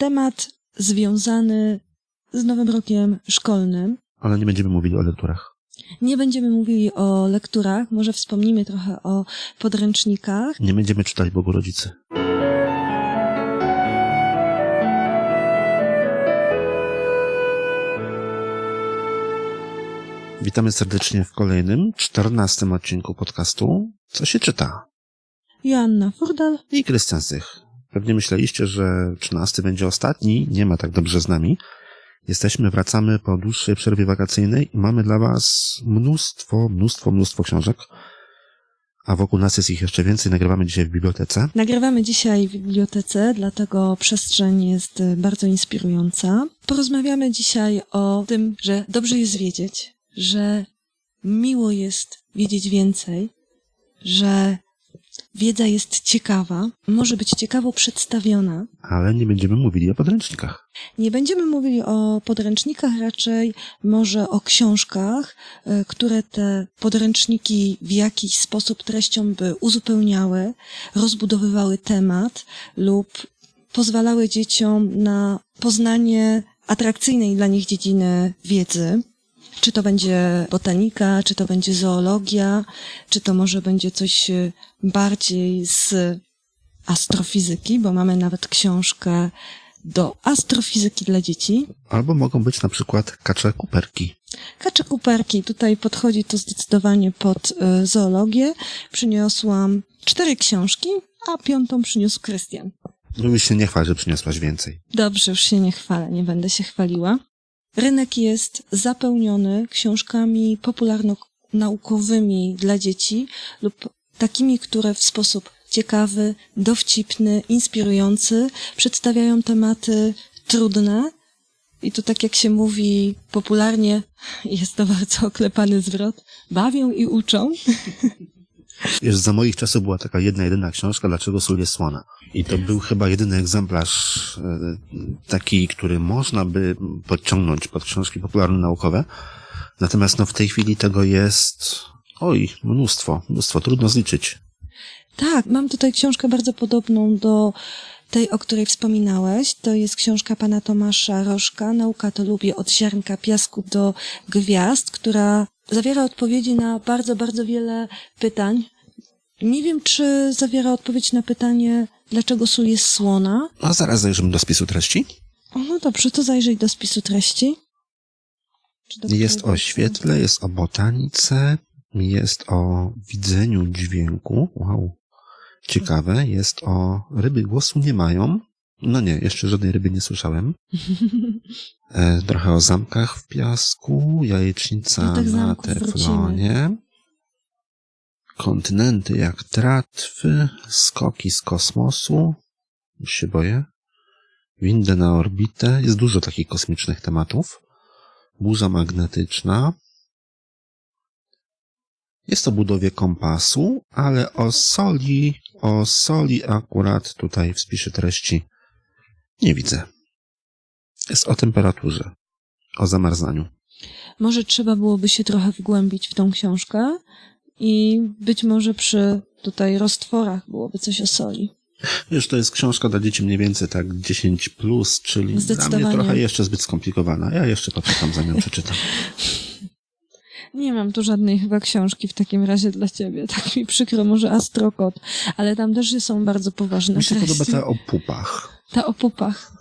temat związany z Nowym Rokiem Szkolnym. Ale nie będziemy mówili o lekturach. Nie będziemy mówili o lekturach, może wspomnimy trochę o podręcznikach. Nie będziemy czytać Bogu Rodzicy. Witamy serdecznie w kolejnym, 14. odcinku podcastu Co się czyta? Joanna Furdal I Krystian Zych. Pewnie myśleliście, że 13 będzie ostatni. Nie ma tak dobrze z nami. Wracamy po dłuższej przerwie wakacyjnej i mamy dla was mnóstwo książek. A wokół nas jest ich jeszcze więcej. Nagrywamy dzisiaj w bibliotece. Nagrywamy dzisiaj w bibliotece, dlatego przestrzeń jest bardzo inspirująca. Porozmawiamy dzisiaj o tym, że dobrze jest wiedzieć, że miło jest wiedzieć więcej, że wiedza jest ciekawa, może być ciekawo przedstawiona. Ale nie będziemy mówili o podręcznikach. Nie będziemy mówili o podręcznikach, raczej może o książkach, które te podręczniki w jakiś sposób treścią by uzupełniały, rozbudowywały temat lub pozwalały dzieciom na poznanie atrakcyjnej dla nich dziedziny wiedzy. Czy to będzie botanika, czy to będzie zoologia, czy to może będzie coś bardziej z astrofizyki, bo mamy nawet książkę do astrofizyki dla dzieci. Albo mogą być na przykład kacze kuperki. Kacze kuperki, tutaj podchodzi to zdecydowanie pod zoologię. Przyniosłam 4 książki, a 5. przyniósł Krystian. Już się nie chwal, że przyniosłaś więcej. Dobrze, już się nie chwalę, nie będę się chwaliła. Rynek jest zapełniony książkami popularno-naukowymi dla dzieci lub takimi, które w sposób ciekawy, dowcipny, inspirujący przedstawiają tematy trudne. I tu tak jak się mówi popularnie, jest to bardzo oklepany zwrot, bawią i uczą. Wiesz, za moich czasów była taka jedyna książka, Dlaczego sól jest słona. I to był chyba jedyny egzemplarz taki, który można by podciągnąć pod książki popularno-naukowe. Natomiast w tej chwili tego jest, mnóstwo, trudno zliczyć. Tak, mam tutaj książkę bardzo podobną do tej, o której wspominałeś. To jest książka pana Tomasza Rożka, Nauka to lubię, od ziarnka piasku do gwiazd, która zawiera odpowiedzi na bardzo, bardzo wiele pytań. Nie wiem, czy zawiera odpowiedź na pytanie, dlaczego sól jest słona. A zaraz zajrzymy do spisu treści. No dobrze, to zajrzyj do spisu treści. Jest o świetle, jest o botanice, jest o widzeniu dźwięku. Wow, ciekawe. Jest o ryby głosu nie mają. No nie, jeszcze żadnej ryby nie słyszałem. Trochę o zamkach w piasku, jajecznica na teflonie. Kontynenty jak tratwy, skoki z kosmosu. Już się boję. Windę na orbitę. Jest dużo takich kosmicznych tematów. Burza magnetyczna. Jest o budowie kompasu, ale o soli akurat tutaj w spisie treści nie widzę. Jest o temperaturze, o zamarzaniu. Może trzeba byłoby się trochę wgłębić w tą książkę i być może przy tutaj roztworach byłoby coś o soli. Wiesz, to jest książka dla dzieci mniej więcej tak 10+, czyli dla mnie trochę jeszcze zbyt skomplikowana. Ja jeszcze poczekam, zanim przeczytam. Nie mam tu żadnej chyba książki w takim razie dla ciebie. Tak mi przykro, może Astrokot, ale tam też są bardzo poważne treści. Mi się podoba ta o pupach. Ta o pupach.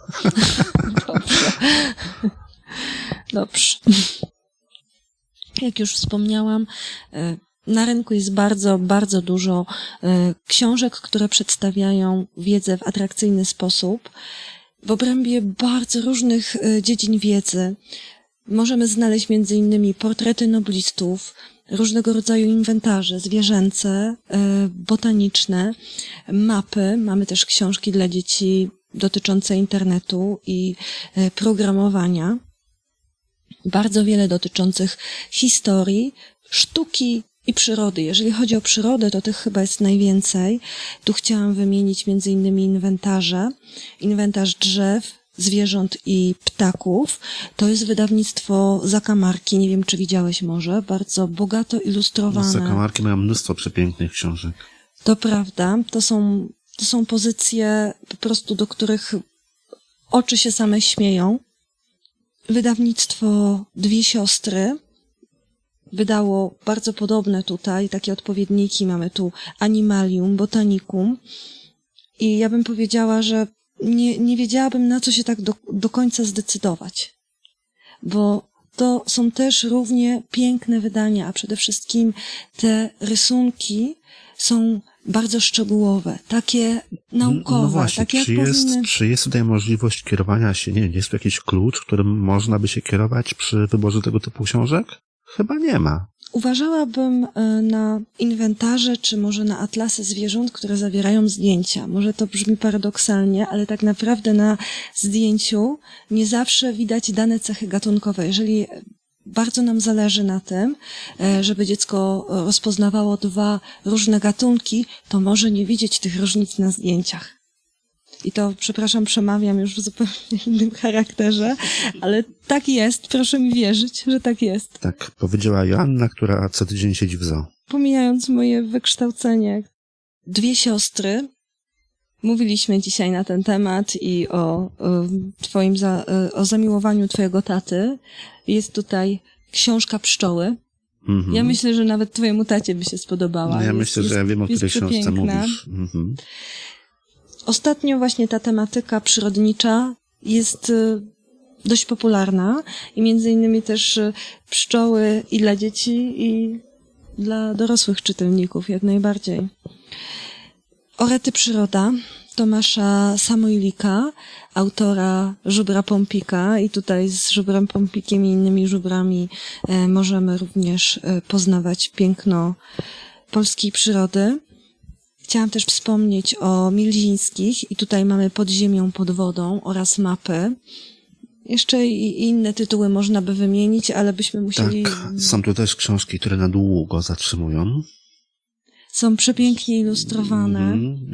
Dobrze. Jak już wspomniałam, na rynku jest bardzo, bardzo dużo książek, które przedstawiają wiedzę w atrakcyjny sposób. W obrębie bardzo różnych dziedzin wiedzy możemy znaleźć m.in. portrety noblistów, różnego rodzaju inwentarze zwierzęce, botaniczne, mapy. Mamy też książki dla dzieci dotyczące internetu i programowania. Bardzo wiele dotyczących historii, sztuki i przyrody. Jeżeli chodzi o przyrodę, to tych chyba jest najwięcej. Tu chciałam wymienić m.in. inwentarze. Inwentarz drzew, zwierząt i ptaków. To jest wydawnictwo Zakamarki. Nie wiem, czy widziałeś może. Bardzo bogato ilustrowane. Zakamarki mają mnóstwo przepięknych książek. To prawda. To są pozycje po prostu, do których Oczy się same śmieją. Wydawnictwo Dwie Siostry wydało bardzo podobne tutaj, takie odpowiedniki. Mamy tu Animalium, Botanicum. I ja bym powiedziała, że nie wiedziałabym, na co się tak do końca zdecydować. Bo to są też równie piękne wydania, a przede wszystkim te rysunki są bardzo szczegółowe, takie naukowe, No właśnie, takie jak powinny... czy jest tutaj możliwość kierowania się, nie wiem, jest tu jakiś klucz, którym można by się kierować przy wyborze tego typu książek? Chyba nie ma. Uważałabym na inwentarze, czy może na atlasy zwierząt, które zawierają zdjęcia. Może to brzmi paradoksalnie, ale tak naprawdę na zdjęciu nie zawsze widać dane cechy gatunkowe. Jeżeli bardzo nam zależy na tym, żeby dziecko rozpoznawało dwa różne gatunki, to może nie widzieć tych różnic na zdjęciach. I to, przepraszam, przemawiam już w zupełnie innym charakterze, ale tak jest, proszę mi wierzyć, że tak jest. Tak powiedziała Joanna, która co tydzień siedzi w zoo. Pomijając moje wykształcenie. Dwie siostry. Mówiliśmy dzisiaj na ten temat i o zamiłowaniu twojego taty. Jest tutaj książka Pszczoły. Mhm. Ja myślę, że nawet twojemu tacie by się spodobała. Ja myślę, że ja wiem, o której książce mówisz. Mhm. Ostatnio właśnie ta tematyka przyrodnicza jest dość popularna i między innymi też pszczoły i dla dzieci, i dla dorosłych czytelników jak najbardziej. Orety Przyroda Tomasza Samoilika, autora Żubra Pompika, i tutaj z Żubrem Pompikiem i innymi żubrami możemy również poznawać piękno polskiej przyrody. Chciałam też wspomnieć o Milzińskich i tutaj mamy Pod ziemią, pod wodą oraz mapy. Jeszcze i inne tytuły można by wymienić, ale byśmy musieli... Tak, są tu też książki, które na długo zatrzymują. Są przepięknie ilustrowane.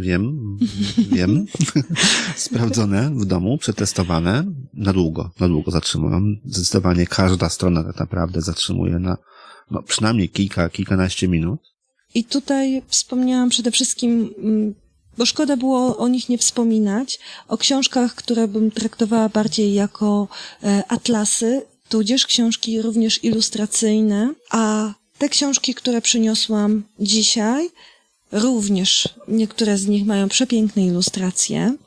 Wiem. Sprawdzone w domu, przetestowane. Na długo zatrzymują. Zdecydowanie każda strona tak naprawdę zatrzymuje na przynajmniej kilkanaście minut. I tutaj wspomniałam przede wszystkim, bo szkoda było o nich nie wspominać, o książkach, które bym traktowała bardziej jako atlasy, tudzież książki również ilustracyjne, a te książki, które przyniosłam dzisiaj, również niektóre z nich mają przepiękne ilustracje,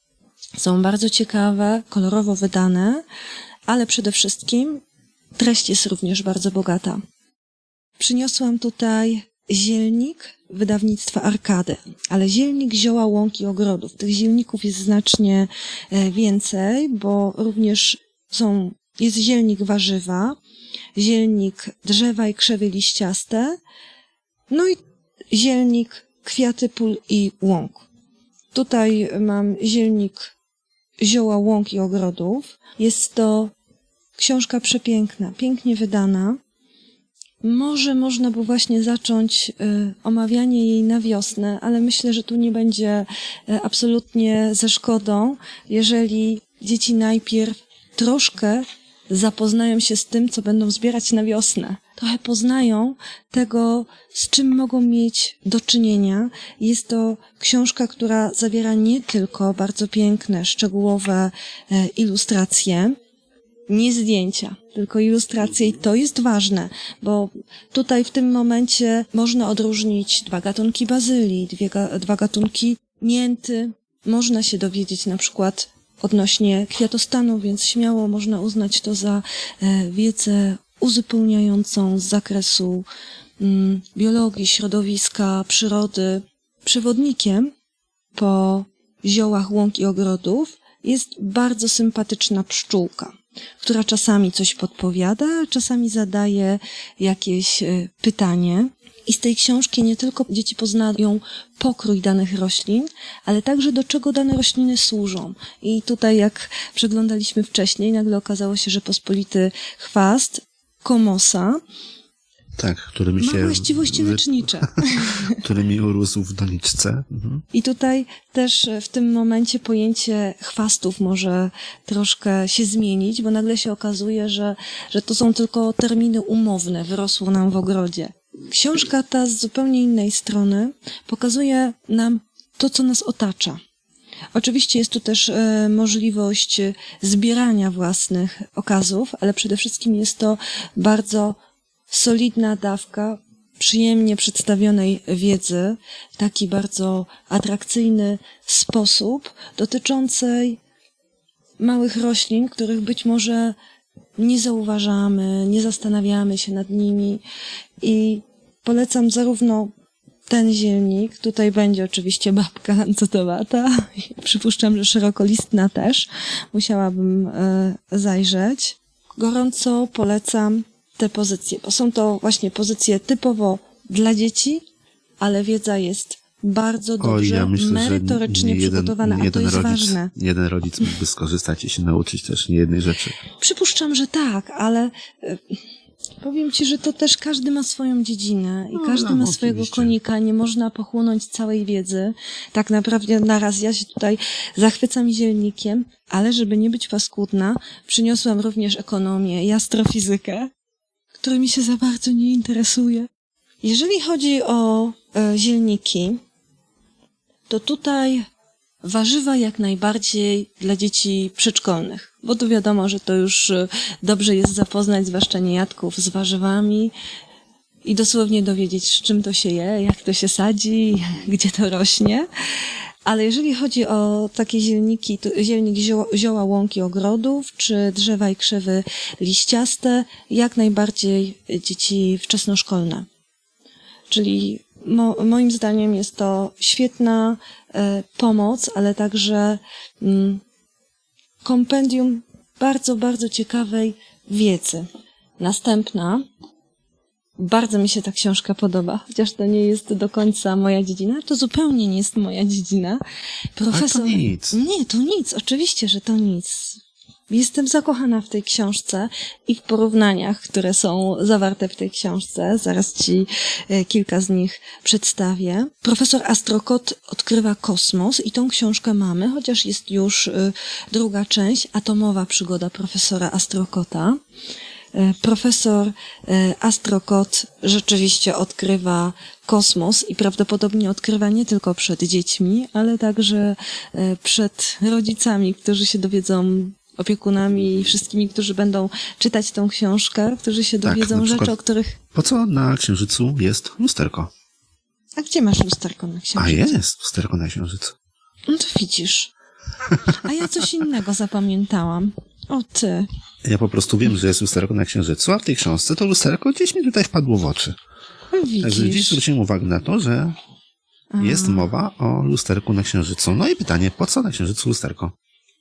są bardzo ciekawe, kolorowo wydane, ale przede wszystkim treść jest również bardzo bogata. Przyniosłam tutaj Zielnik wydawnictwa Arkady, ale Zielnik zioła, łąk i ogrodów. Tych zielników jest znacznie więcej, bo również jest zielnik warzywa, zielnik drzewa i krzewy liściaste, no i zielnik kwiaty pól i łąk. Tutaj mam zielnik zioła, łąk i ogrodów. Jest to książka przepiękna, pięknie wydana. Może można by właśnie zacząć omawianie jej na wiosnę, ale myślę, że tu nie będzie absolutnie ze szkodą, jeżeli dzieci najpierw troszkę zapoznają się z tym, co będą zbierać na wiosnę. Trochę poznają tego, z czym mogą mieć do czynienia. Jest to książka, która zawiera nie tylko bardzo piękne, szczegółowe ilustracje, nie zdjęcia, tylko ilustracje, i to jest ważne, bo tutaj w tym momencie można odróżnić dwa gatunki bazylii, dwa gatunki mięty. Można się dowiedzieć na przykład odnośnie kwiatostanu, więc śmiało można uznać to za wiedzę uzupełniającą z zakresu biologii, środowiska, przyrody. Przewodnikiem po ziołach, łąk i ogrodów jest bardzo sympatyczna pszczółka, która czasami coś podpowiada, a czasami zadaje jakieś pytanie. I z tej książki nie tylko dzieci poznają pokrój danych roślin, ale także do czego dane rośliny służą. I tutaj, jak przeglądaliśmy wcześniej, nagle okazało się, że pospolity chwast komosa tak, ma właściwości lecznicze. Który mi urósł w doniczce. Mhm. I tutaj też w tym momencie pojęcie chwastów może troszkę się zmienić, bo nagle się okazuje, że to są tylko terminy umowne, wyrosło nam w ogrodzie. Książka ta z zupełnie innej strony pokazuje nam to, co nas otacza. Oczywiście jest tu też możliwość zbierania własnych okazów, ale przede wszystkim jest to bardzo solidna dawka przyjemnie przedstawionej wiedzy w taki bardzo atrakcyjny sposób dotyczącej małych roślin, których być może nie zauważamy, nie zastanawiamy się nad nimi i polecam zarówno ten zielnik, tutaj będzie oczywiście babka cudowata, przypuszczam, że szerokolistna też, musiałabym zajrzeć. Gorąco polecam te pozycje, bo są to właśnie pozycje typowo dla dzieci, ale wiedza jest bardzo dobrze, ja myślę, merytorycznie przygotowana, a to jest ważne. Jeden rodzic mógłby skorzystać i się nauczyć też niejednej rzeczy. Przypuszczam, że tak, ale powiem ci, że to też każdy ma swoją dziedzinę i każdy ma swojego oczywiście. konika, nie można pochłonąć całej wiedzy. Tak naprawdę naraz ja się tutaj zachwycam zielnikiem, ale żeby nie być paskudna, przyniosłam również ekonomię i astrofizykę, którymi się za bardzo nie interesuje. Jeżeli chodzi o zielniki, to tutaj warzywa jak najbardziej dla dzieci przedszkolnych, bo tu wiadomo, że to już dobrze jest zapoznać, zwłaszcza niejadków, z warzywami i dosłownie dowiedzieć, z czym to się je, jak to się sadzi, gdzie to rośnie. Ale jeżeli chodzi o takie zielniki, to zielnik zioła łąki ogrodów, czy drzewa i krzewy liściaste, jak najbardziej dzieci wczesnoszkolne. Czyli moim zdaniem jest to świetna pomoc, ale także kompendium bardzo, bardzo ciekawej wiedzy. Następna, bardzo mi się ta książka podoba, chociaż to nie jest do końca moja dziedzina, to zupełnie nie jest moja dziedzina. Profesor... Ale to nic. Nie, to nic, oczywiście, że to nic. Jestem zakochana w tej książce i w porównaniach, które są zawarte w tej książce. Zaraz ci kilka z nich przedstawię. Profesor Astrokot odkrywa kosmos i tą książkę mamy, chociaż jest już druga część, atomowa przygoda profesora Astrokota. Profesor Astrokot rzeczywiście odkrywa kosmos i prawdopodobnie odkrywa nie tylko przed dziećmi, ale także przed rodzicami, którzy się dowiedzą, opiekunami i wszystkimi, którzy będą czytać tą książkę, którzy się dowiedzą rzeczy, o których... Po co na Księżycu jest lusterko? A gdzie masz lusterko na Księżycu? A jest lusterko na Księżycu. No to widzisz. A ja coś innego zapamiętałam. O ty. Ja po prostu wiem, że jest lusterko na Księżycu, a w tej książce to lusterko gdzieś mi tutaj wpadło w oczy. Widzisz. Także gdzieś zwróciłem uwagę na to, że jest mowa o lusterku na Księżycu. No i pytanie, po co na Księżycu lusterko?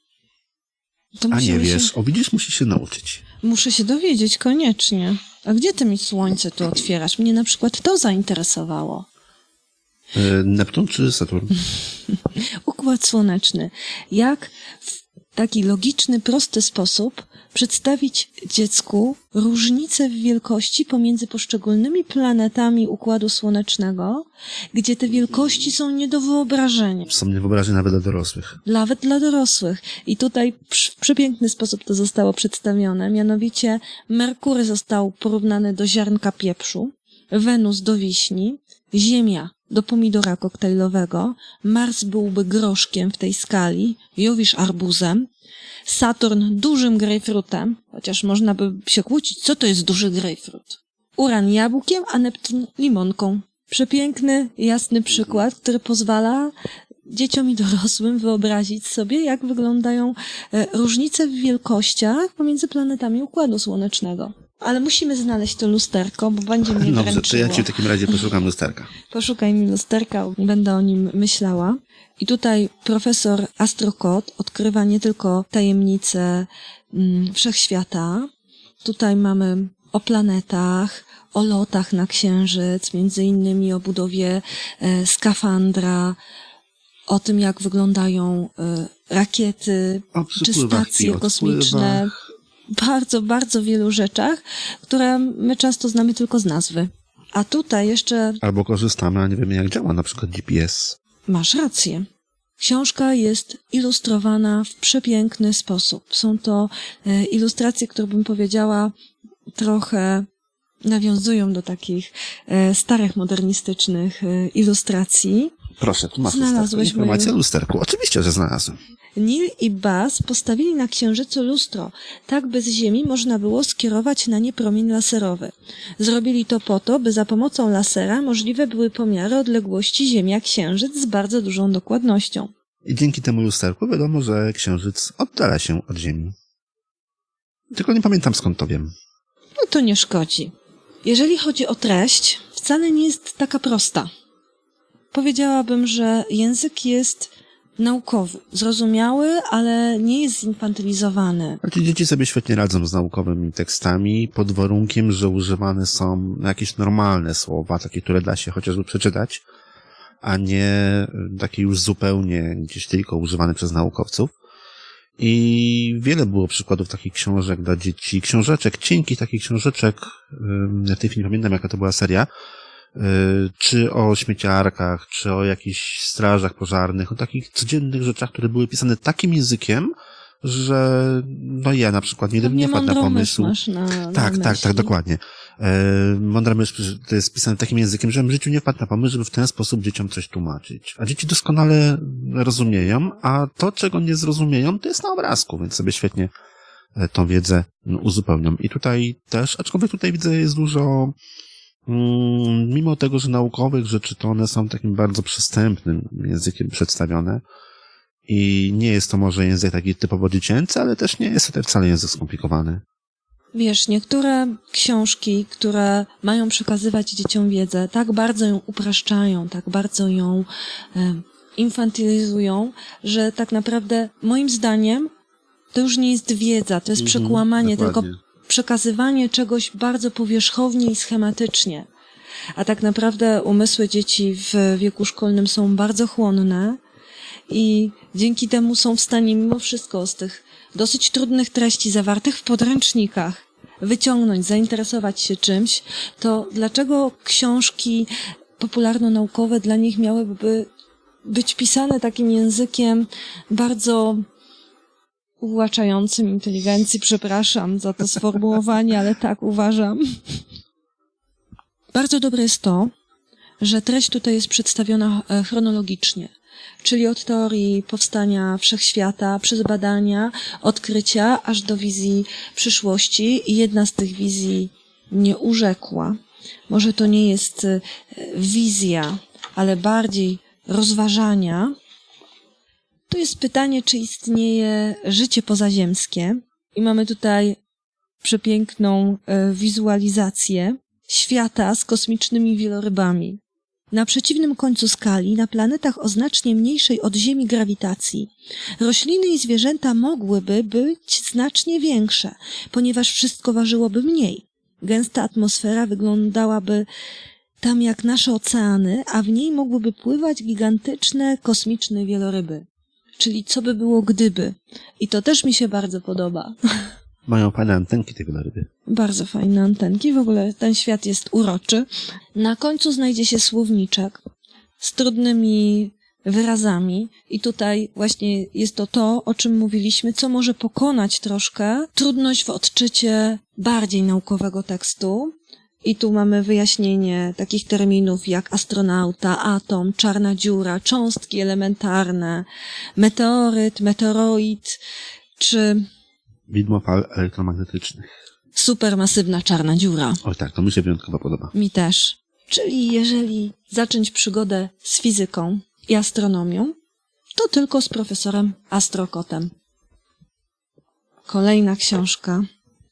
A nie wiesz, widzisz, musisz się nauczyć. Muszę się dowiedzieć, koniecznie. A gdzie ty mi słońce tu otwierasz? Mnie na przykład to zainteresowało. Neptun czy Saturn? Układ słoneczny. Jak w taki logiczny, prosty sposób przedstawić dziecku różnice w wielkości pomiędzy poszczególnymi planetami Układu Słonecznego, gdzie te wielkości są nie do wyobrażenia. Są niewyobrażone nawet dla dorosłych. Nawet dla dorosłych. I tutaj w przepiękny sposób to zostało przedstawione. Mianowicie Merkury został porównany do ziarnka pieprzu, Wenus do wiśni, Ziemia do pomidora koktajlowego, Mars byłby groszkiem w tej skali, Jowisz arbuzem, Saturn dużym grejpfrutem, chociaż można by się kłócić, co to jest duży grejpfrut. Uran jabłkiem, a Neptun limonką. Przepiękny, jasny przykład, który pozwala dzieciom i dorosłym wyobrazić sobie, jak wyglądają różnice w wielkościach pomiędzy planetami Układu Słonecznego. Ale musimy znaleźć to lusterko, bo będzie mnie Dobrze, dręczyło. to ja ci w takim razie poszukam lusterka. Poszukaj mi lusterka, będę o nim myślała. I tutaj profesor Astrokot odkrywa nie tylko tajemnice wszechświata. Tutaj mamy o planetach, o lotach na Księżyc, między innymi o budowie skafandra, o tym, jak wyglądają rakiety, czy stacje kosmiczne. Bardzo, bardzo wielu rzeczach, które my często znamy tylko z nazwy. A tutaj jeszcze... Albo korzystamy, a nie wiemy, jak działa na przykład GPS. Masz rację. Książka jest ilustrowana w przepiękny sposób. Są to ilustracje, które bym powiedziała trochę nawiązują do takich starych, modernistycznych ilustracji. Proszę, tu masz Znalazłeś informację moją... o lusterku. Oczywiście, że znalazłem. Neil i Buzz postawili na Księżycu lustro. Tak by z Ziemi można było skierować na nie promień laserowy. Zrobili to po to, by za pomocą lasera możliwe były pomiary odległości Ziemia-Księżyc z bardzo dużą dokładnością. I dzięki temu lusterku wiadomo, że Księżyc oddala się od Ziemi. Tylko nie pamiętam, skąd to wiem. No to nie szkodzi. Jeżeli chodzi o treść, wcale nie jest taka prosta. Powiedziałabym, że język jest naukowy, zrozumiały, ale nie jest zinfantylizowany. Znaczy, dzieci sobie świetnie radzą z naukowymi tekstami, pod warunkiem, że używane są jakieś normalne słowa, takie, które da się chociażby przeczytać, a nie takie już zupełnie gdzieś tylko używane przez naukowców. I wiele było przykładów takich książek dla dzieci, książeczek, cienkich takich książeczek, ja w tej chwili nie pamiętam, jaka to była seria, czy o śmieciarkach, czy o jakichś strażach pożarnych, o takich codziennych rzeczach, które były pisane takim językiem, że no ja na przykład nie wpadł na pomysł. Masz na Tak, myśli. dokładnie. Mądra myśl, to jest pisane takim językiem, że w życiu nie wpadł na pomysł, żeby w ten sposób dzieciom coś tłumaczyć. A dzieci doskonale rozumieją, a to, czego nie zrozumieją, to jest na obrazku, więc sobie świetnie tą wiedzę uzupełnią. I tutaj też, aczkolwiek tutaj widzę, jest dużo, mimo tego, że naukowych rzeczy, to one są takim bardzo przystępnym językiem przedstawione. I nie jest to może język taki typowo dziecięcy, ale też nie jest to wcale język skomplikowany. Wiesz, niektóre książki, które mają przekazywać dzieciom wiedzę, tak bardzo ją upraszczają, tak bardzo ją infantylizują, że tak naprawdę moim zdaniem to już nie jest wiedza, to jest przekłamanie, dokładnie. tylko przekazywanie czegoś bardzo powierzchownie i schematycznie. A tak naprawdę umysły dzieci w wieku szkolnym są bardzo chłonne i dzięki temu są w stanie mimo wszystko z tych dosyć trudnych treści zawartych w podręcznikach wyciągnąć, zainteresować się czymś, to dlaczego książki popularno-naukowe dla nich miałyby być pisane takim językiem bardzo uwłaczającym inteligencji? Przepraszam za to sformułowanie, ale tak uważam. Bardzo dobre jest to, że treść tutaj jest przedstawiona chronologicznie, czyli od teorii powstania wszechświata, przez badania, odkrycia, aż do wizji przyszłości. I jedna z tych wizji mnie urzekła. Może to nie jest wizja, ale bardziej rozważania. To jest pytanie, czy istnieje życie pozaziemskie. I mamy tutaj przepiękną wizualizację świata z kosmicznymi wielorybami. Na przeciwnym końcu skali, na planetach o znacznie mniejszej od Ziemi grawitacji, rośliny i zwierzęta mogłyby być znacznie większe, ponieważ wszystko ważyłoby mniej. Gęsta atmosfera wyglądałaby tam jak nasze oceany, a w niej mogłyby pływać gigantyczne, kosmiczne wieloryby. Czyli co by było gdyby? I to też mi się bardzo podoba. Mają fajne antenki te wieloryby. Bardzo fajne antenki. W ogóle ten świat jest uroczy. Na końcu znajdzie się słowniczek z trudnymi wyrazami i tutaj właśnie jest to, o czym mówiliśmy, co może pokonać troszkę trudność w odczycie bardziej naukowego tekstu. I tu mamy wyjaśnienie takich terminów jak astronauta, atom, czarna dziura, cząstki elementarne, meteoryt, meteoroid, czy Widmo fal elektromagnetycznych. supermasywna czarna dziura. Oj tak, to mi się wyjątkowo podoba. Mi też. Czyli jeżeli zacząć przygodę z fizyką i astronomią, to tylko z profesorem Astrokotem. Kolejna książka.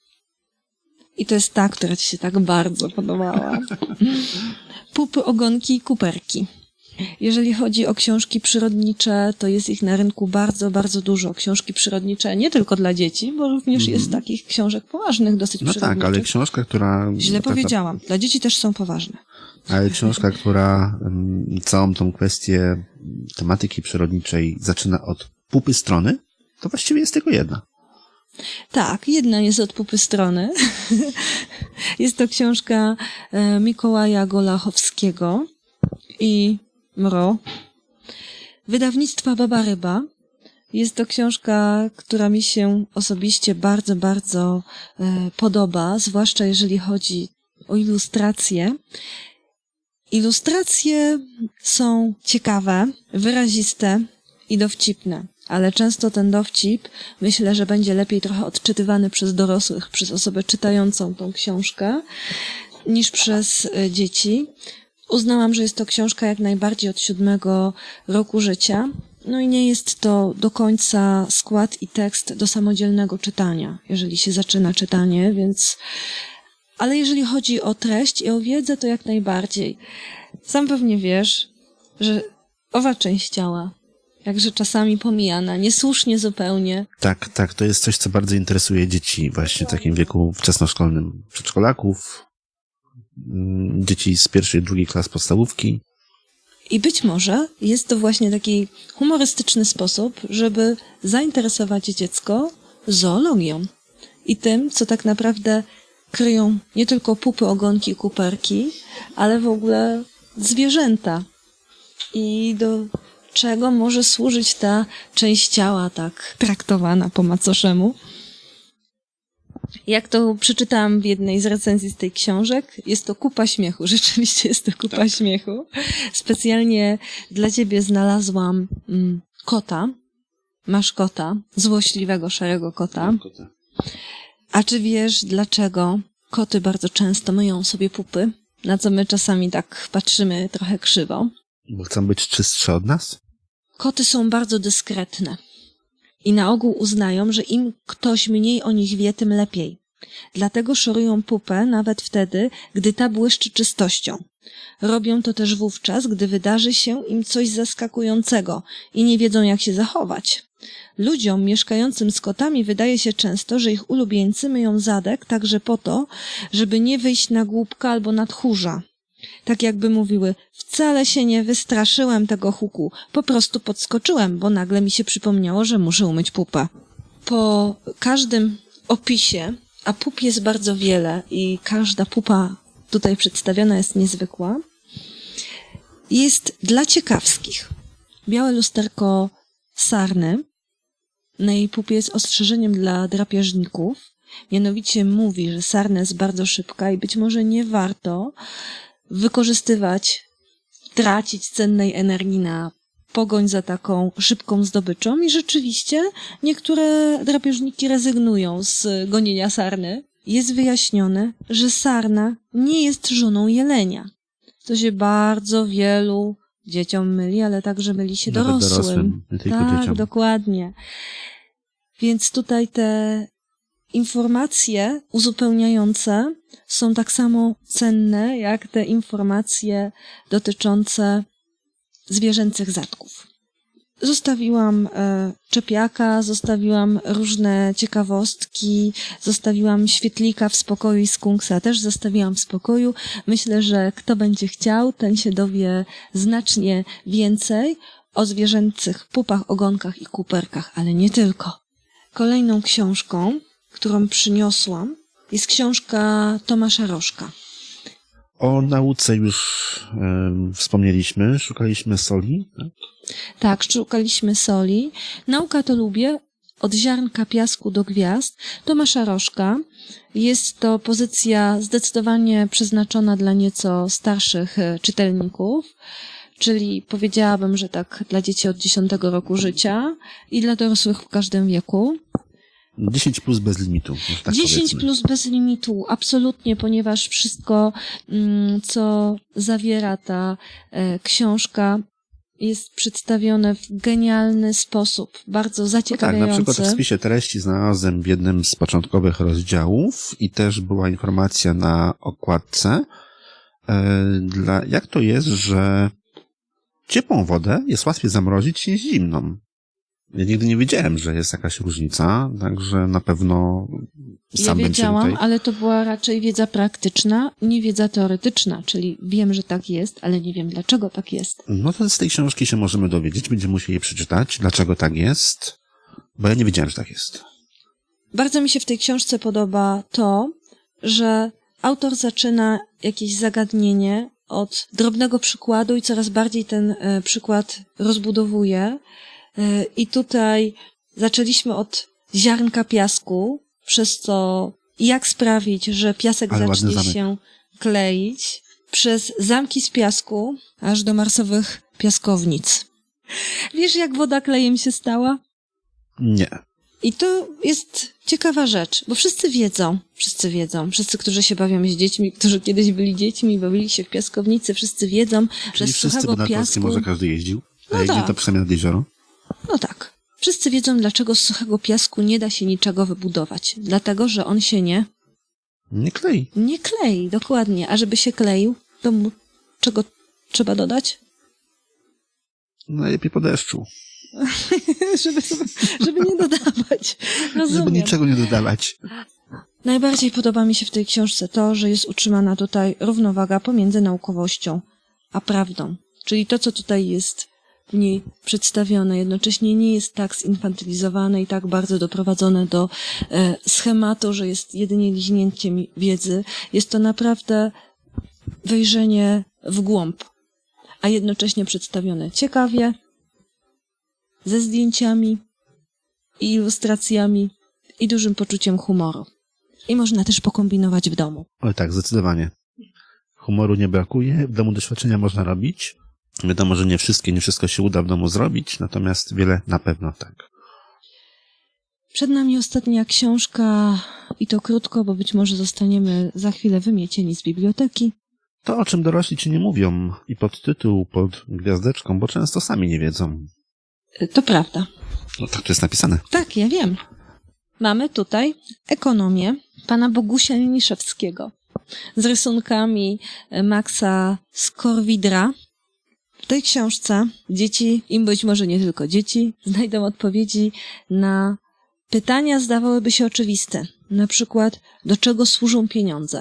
I to jest ta, która ci się tak bardzo podobała. Pupy, ogonki i kuperki. Jeżeli chodzi o książki przyrodnicze, to jest ich na rynku bardzo, bardzo dużo. Książki przyrodnicze nie tylko dla dzieci, bo również jest takich książek poważnych, dosyć No przyrodniczych. tak, ale książka, która... Źle powiedziałam. Dla dzieci też są poważne. Ale książka, która całą tą kwestię tematyki przyrodniczej zaczyna od pupy strony, to właściwie jest tylko jedna. Tak, jedna jest od pupy strony. Jest to książka Mikołaja Golachowskiego i Mro. Wydawnictwa Baba Ryba. Jest to książka, która mi się osobiście bardzo, bardzo podoba, zwłaszcza jeżeli chodzi o ilustrację. Ilustracje są ciekawe, wyraziste i dowcipne, ale często ten dowcip myślę, że będzie lepiej trochę odczytywany przez dorosłych, przez osobę czytającą tą książkę, niż przez dzieci. Uznałam, że jest to książka jak najbardziej od 7 roku życia. No i nie jest to do końca skład i tekst do samodzielnego czytania, jeżeli się zaczyna czytanie, więc... Ale jeżeli chodzi o treść i o wiedzę, to jak najbardziej. Sam pewnie wiesz, że owa część ciała, jakże czasami pomijana, niesłusznie zupełnie. Tak, to jest coś, co bardzo interesuje dzieci właśnie w takim wieku wczesnoszkolnym, przedszkolaków, dzieci z 1. i 2. klas podstawówki. I być może jest to właśnie taki humorystyczny sposób, żeby zainteresować dziecko zoologią i tym, co tak naprawdę kryją nie tylko pupy, ogonki, kuperki, ale w ogóle zwierzęta. I do czego może służyć ta część ciała tak traktowana po macoszemu. Jak to przeczytałam w jednej z recenzji z tej książek, jest to kupa śmiechu. Rzeczywiście jest to kupa śmiechu. Specjalnie dla ciebie znalazłam kota. Masz kota, złośliwego, szarego kota. A czy wiesz, dlaczego koty bardzo często myją sobie pupy? Na co my czasami tak patrzymy trochę krzywo. Bo chcą być czystsze od nas? Koty są bardzo dyskretne. I na ogół uznają, że im ktoś mniej o nich wie, tym lepiej. Dlatego szorują pupę nawet wtedy, gdy ta błyszczy czystością. Robią to też wówczas, gdy wydarzy się im coś zaskakującego i nie wiedzą, jak się zachować. Ludziom mieszkającym z kotami wydaje się często, że ich ulubieńcy myją zadek także po to, żeby nie wyjść na głupka albo na tchórza. Tak jakby mówiły, wcale się nie wystraszyłem tego huku, po prostu podskoczyłem, bo nagle mi się przypomniało, że muszę umyć pupę. Po każdym opisie, a pup jest bardzo wiele i każda pupa tutaj przedstawiona jest niezwykła, jest dla ciekawskich. Białe lusterko sarny na jej pupie jest ostrzeżeniem dla drapieżników. Mianowicie mówi, że sarna jest bardzo szybka i być może nie warto tracić cennej energii na pogoń za taką szybką zdobyczą i rzeczywiście niektóre drapieżniki rezygnują z gonienia sarny. Jest wyjaśnione, że sarna nie jest żoną jelenia. To się bardzo wielu dzieciom myli, ale także myli się dorosłym. Nie tylko tak, dzieciom. dokładnie. Więc tutaj te informacje uzupełniające są tak samo cenne, jak te informacje dotyczące zwierzęcych zatków. Zostawiłam czepiaka, zostawiłam różne ciekawostki, zostawiłam świetlika w spokoju i skunksa też zostawiłam w spokoju. Myślę, że kto będzie chciał, ten się dowie znacznie więcej o zwierzęcych pupach, ogonkach i kuperkach, ale nie tylko. Kolejną książką, którą przyniosłam, jest książka Tomasza Rożka. O nauce już wspomnieliśmy, szukaliśmy soli. Tak, szukaliśmy soli. Nauka to lubię, od ziarnka piasku do gwiazd. Tomasza Rożka. Jest to pozycja zdecydowanie przeznaczona dla nieco starszych czytelników, czyli powiedziałabym, że tak dla dzieci od 10 roku życia i dla dorosłych w każdym wieku. 10 plus bez limitu. Tak 10 powiedzmy. plus bez limitu, absolutnie, ponieważ wszystko, co zawiera ta książka, jest przedstawione w genialny sposób, bardzo zaciekawiający. Tak, na przykład w spisie treści znalazłem w jednym z początkowych rozdziałów i też była informacja na okładce, jak to jest, że ciepłą wodę jest łatwiej zamrozić niż zimną. Ja nigdy nie wiedziałem, że jest jakaś różnica, także na pewno sam bym się wiedziałam, tutaj... ale to była raczej wiedza praktyczna, nie wiedza teoretyczna, czyli wiem, że tak jest, ale nie wiem, dlaczego tak jest. No to z tej książki się możemy dowiedzieć, będziemy musieli je przeczytać, dlaczego tak jest, bo ja nie wiedziałem, że tak jest. Bardzo mi się w tej książce podoba to, że autor zaczyna jakieś zagadnienie od drobnego przykładu i coraz bardziej ten przykład rozbudowuje. I tutaj zaczęliśmy od ziarnka piasku, przez co jak sprawić, że piasek zacznie się kleić. przez zamki z piasku, aż do marsowych piaskownic. Wiesz, jak woda klejem się stała? Nie. I to jest ciekawa rzecz, bo wszyscy wiedzą, wszyscy, którzy się bawią z dziećmi, którzy kiedyś byli dziećmi i bawili się w piaskownicy, wszyscy wiedzą, że Czyli z wszyscy, suchego bo na Polsce piasku... może każdy jeździł, a No jeździ tak. to przynajmniej nad jezioro. No tak. Wszyscy wiedzą, dlaczego z suchego piasku nie da się niczego wybudować. Dlatego, że on się Nie klei. nie klei, dokładnie. A żeby się kleił, to mu czego trzeba dodać? Najlepiej po deszczu. żeby nie dodawać. Rozumiem. Żeby niczego nie dodawać. Najbardziej podoba mi się w tej książce to, że jest utrzymana tutaj równowaga pomiędzy naukowością a prawdą. Czyli to, co tutaj jest w niej przedstawione, jednocześnie nie jest tak zinfantylizowane i tak bardzo doprowadzone do schematu, że jest jedynie liźnięciem wiedzy. Jest to naprawdę wejrzenie w głąb, a jednocześnie przedstawione ciekawie, ze zdjęciami i ilustracjami i dużym poczuciem humoru. I można też pokombinować w domu. Oj tak, zdecydowanie. Humoru nie brakuje, w domu doświadczenia można robić. Wiadomo, że nie wszystko się uda w domu zrobić, natomiast wiele na pewno tak. Przed nami ostatnia książka i to krótko, bo być może zostaniemy za chwilę wymiecieni z biblioteki. To, o czym dorośli ci nie mówią i podtytuł pod gwiazdeczką, bo często sami nie wiedzą. To prawda. No tak to jest napisane. Tak, ja wiem. Mamy tutaj ekonomię pana Bogusia Janiszewskiego z rysunkami Maxa Skorwidra. W tej książce dzieci, i być może nie tylko dzieci, znajdą odpowiedzi na pytania zdawałyby się oczywiste. Na przykład, do czego służą pieniądze?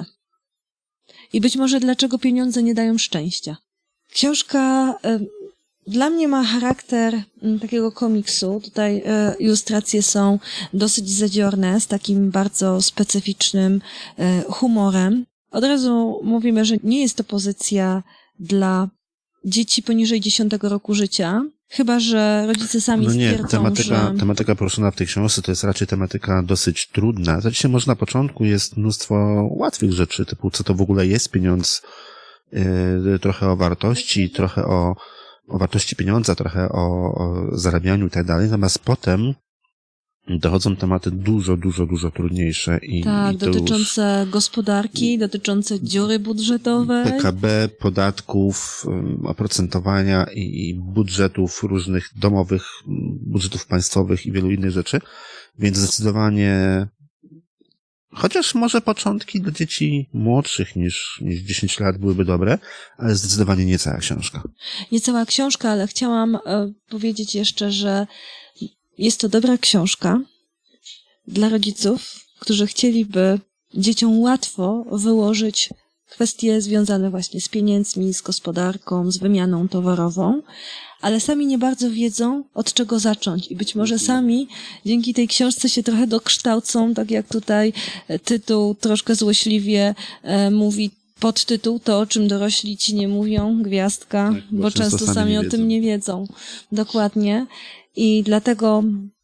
I być może dlaczego pieniądze nie dają szczęścia. Książka dla mnie ma charakter takiego komiksu. Tutaj ilustracje są dosyć zadziorne, z takim bardzo specyficznym humorem. Od razu mówimy, że nie jest to pozycja dla dzieci poniżej 10 roku życia, chyba że rodzice sami stwierdzą, że... Tematyka poruszona w tej książce to jest raczej tematyka dosyć trudna. Zresztą może na początku jest mnóstwo łatwych rzeczy, typu co to w ogóle jest pieniądz, trochę o wartości, trochę o wartości pieniądza, trochę o zarabianiu i tak dalej. Natomiast potem dochodzą tematy dużo trudniejsze. Tak, i to dotyczące gospodarki, dotyczące dziury budżetowej. PKB, podatków, oprocentowania i budżetów różnych domowych, budżetów państwowych i wielu innych rzeczy. Więc zdecydowanie, chociaż może początki dla dzieci młodszych niż 10 lat byłyby dobre, ale zdecydowanie nie cała książka. Nie cała książka, ale chciałam powiedzieć jeszcze, że jest to dobra książka dla rodziców, którzy chcieliby dzieciom łatwo wyłożyć kwestie związane właśnie z pieniędzmi, z gospodarką, z wymianą towarową, ale sami nie bardzo wiedzą, od czego zacząć. I być może sami dzięki tej książce się trochę dokształcą, tak jak tutaj tytuł troszkę złośliwie mówi, podtytuł to, o czym dorośli ci nie mówią, gwiazdka, Tak, bo często sami o tym nie wiedzą. Dokładnie. I dlatego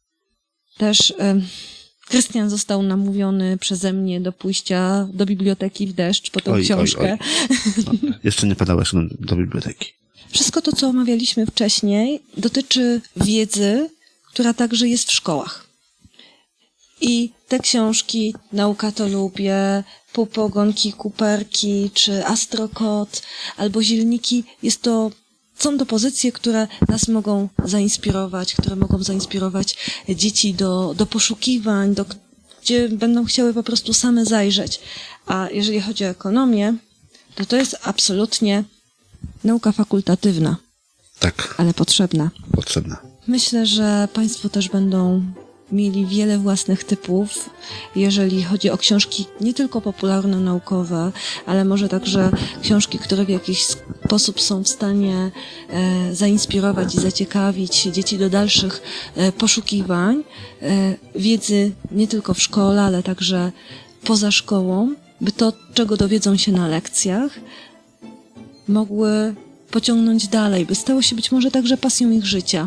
też Krystian został namówiony przeze mnie do pójścia do biblioteki w deszcz po tą książkę. No, jeszcze nie padałeś do biblioteki. Wszystko to, co omawialiśmy wcześniej, dotyczy wiedzy, która także jest w szkołach. I te książki, Nauka to lubię, Półpogonki, Kuperki, czy Astrokot, albo Zielniki, są to pozycje, które nas mogą zainspirować, które mogą zainspirować dzieci do poszukiwań, gdzie będą chciały po prostu same zajrzeć. A jeżeli chodzi o ekonomię, to jest absolutnie nauka fakultatywna. Tak. Ale potrzebna. Potrzebna. Myślę, że Państwo też będą mieli wiele własnych typów, jeżeli chodzi o książki nie tylko popularno-naukowe, ale może także książki, które w jakiś sposób są w stanie zainspirować i zaciekawić dzieci do dalszych poszukiwań wiedzy nie tylko w szkole, ale także poza szkołą, by to, czego dowiedzą się na lekcjach, mogły pociągnąć dalej, by stało się być może także pasją ich życia.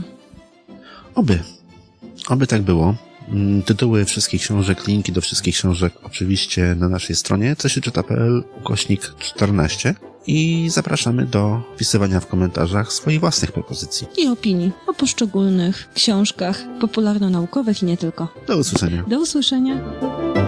Oby tak było. Tytuły wszystkich książek, linki do wszystkich książek oczywiście na naszej stronie cośnieczyta.pl/14. i zapraszamy do wpisywania w komentarzach swoich własnych propozycji. I opinii o poszczególnych książkach popularno-naukowych i nie tylko. Do usłyszenia. Do usłyszenia.